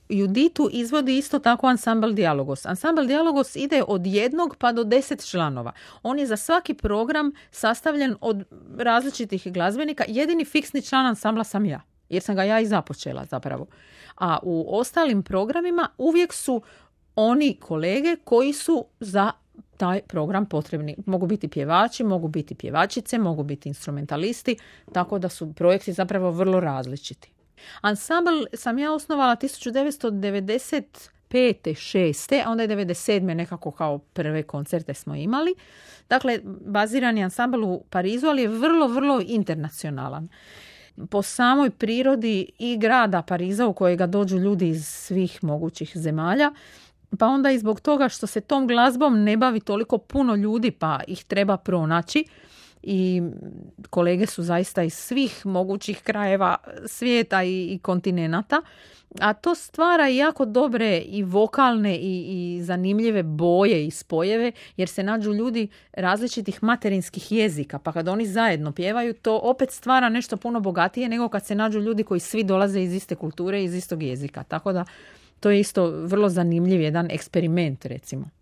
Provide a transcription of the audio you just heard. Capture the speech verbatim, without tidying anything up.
Juditu izvodi isto tako ansambl Dijalogos. Ansambl Dijalogos ide od jednog pa do deset članova. On je za svaki program sastavljen od različitih glazbenika. Jedini fiksni član ansambla sam ja, jer sam ga ja i započela zapravo. A u ostalim programima uvijek su oni kolege koji su za taj program potrebni. Mogu biti pjevači, mogu biti pjevačice, mogu biti instrumentalisti, tako da su projekti zapravo vrlo različiti. Ansambl sam ja osnovala tisuću devetsto devedeset pete šeste, a onda je devedeset sedme nekako kao prve koncerte smo imali. Dakle, baziran je ansambl u Parizu, ali je vrlo, vrlo internacionalan. Po samoj prirodi i grada Pariza u kojega dođu ljudi iz svih mogućih zemalja, pa onda i zbog toga što se tom glazbom ne bavi toliko puno ljudi, pa ih treba pronaći. I kolege su zaista iz svih mogućih krajeva svijeta i, i kontinenata, a to stvara jako dobre i vokalne i, i zanimljive boje i spojeve, jer se nađu ljudi različitih materinskih jezika, pa kad oni zajedno pjevaju, to opet stvara nešto puno bogatije nego kad se nađu ljudi koji svi dolaze iz iste kulture, iz istog jezika. Tako da to je isto vrlo zanimljiv jedan eksperiment, recimo.